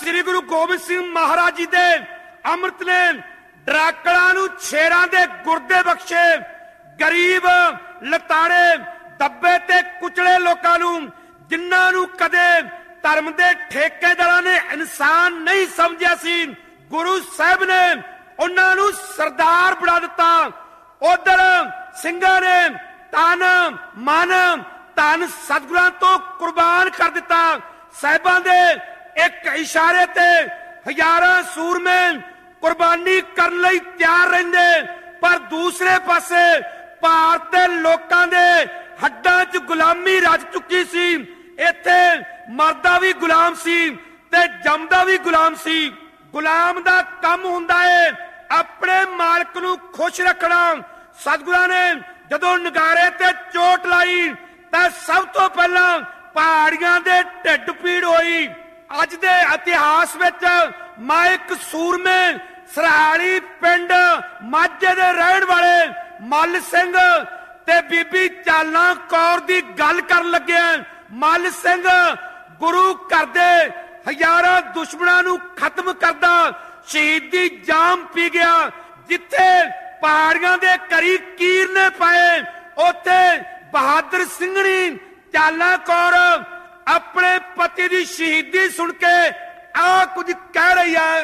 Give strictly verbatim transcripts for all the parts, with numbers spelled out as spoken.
श्री गुरु गोबिंद सिंह महाराज जी दे अमृत ने डराकड़ां नूं शेरां दे गुरदे बख्शे, गरीब लताड़े दब्बे ते कुचले लोकां नूं जिन्हां नूं कदे धर्म दे ठेकेदारां ने इंसान नहीं समझिया सी, गुरु साहब ने उन्हां नूं सरदार बना दिता। उधर ਸਿੰਘਾਂ ने तन मन धन सतगुरां तो कुर्बान कर दिता। साहिबां दे एक इशारे ते हजारां सूरमे कुर्बानी करन लई तैयार रहिंदे, पर दूसरे पासे भारत दे लोकां दे हड्डां च गुलामी रच चुकी सी। इत्थे मरदा भी गुलाम सी ते जमदा भी गुलाम सी। गुलाम दा काम हुंदा है अपने मालक नूं खुश रखना। सतगुरां ने जदों नगारे ते चोट लाई तां सब तो पहला पहाड़ियां दे ढिड पीड़ होई। अज दे इतिहास विच मैं एक सूरमे सरहाली पिंड माझे दे रहण वाले मल सिंह ते बीबी चाला कौर दी गल करन लग्या। मल सिंह गुरु घर दे हजारां दुश्मनां नूं खत्म करदा शहीदी जाम पी गया। जिथे पहाड़ियां दे करी कीरने पाए, उत्थे बहादुर सिंघणी चाला कौर अपने पति दी शहीदी सुन के आ कुछ कह रही है।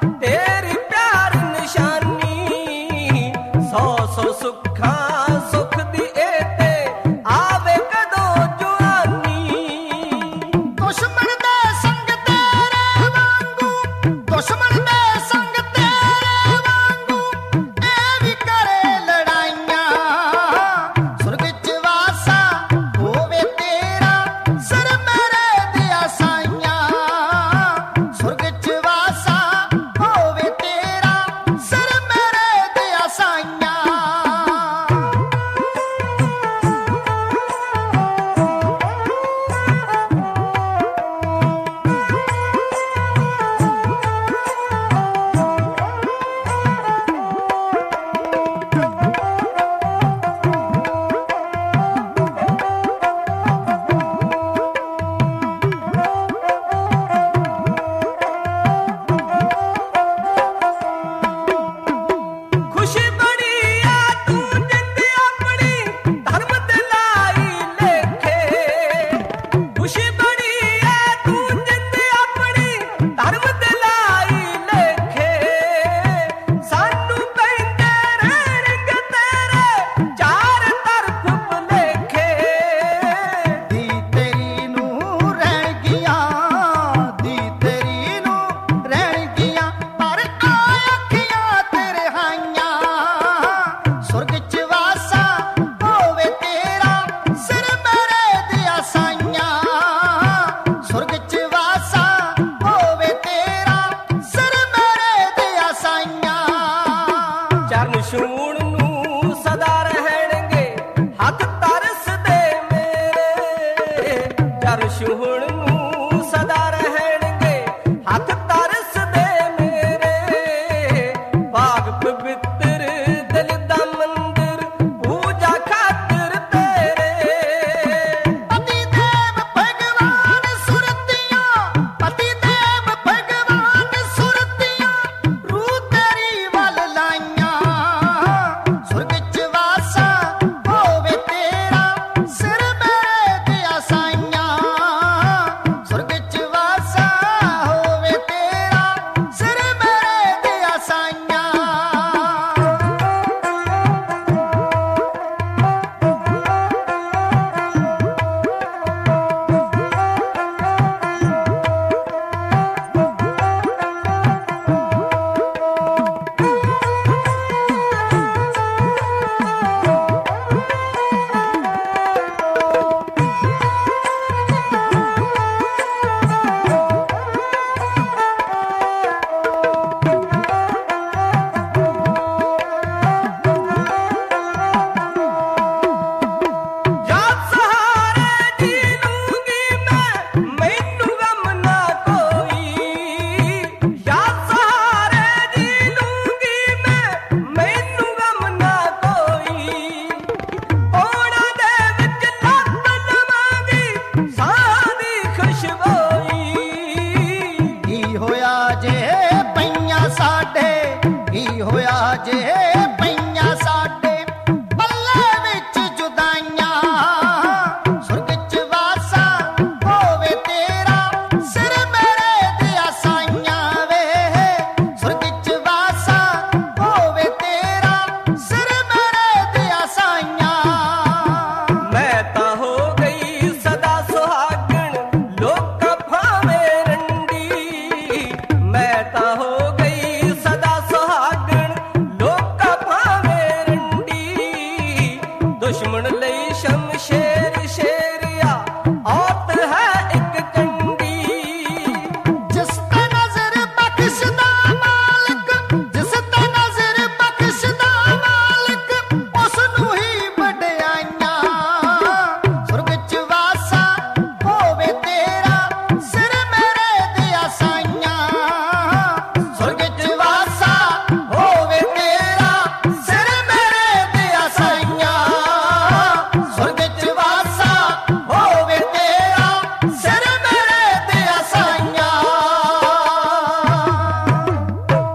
सौ सौ सुखा सुख